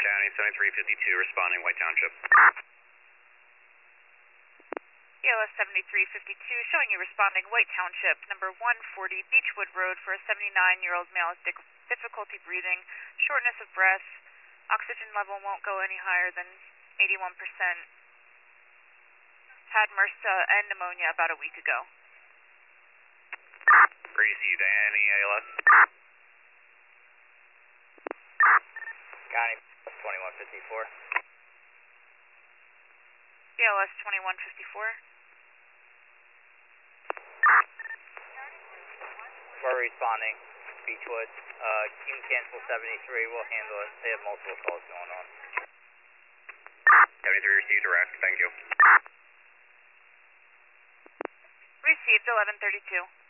County 7352, responding White Township. ELS 7352, showing you responding White Township, number 140 Beechwood Road for a 79-year-old male with difficulty breathing, shortness of breath, oxygen level won't go any higher than 81%. Had MRSA and pneumonia about a week ago. Received. Any ALS? County 2154. ELS 2154. We're responding, Beechwood. You can cancel 73, we'll handle it. They have multiple calls going on. 73 received direct, thank you. Received 1132.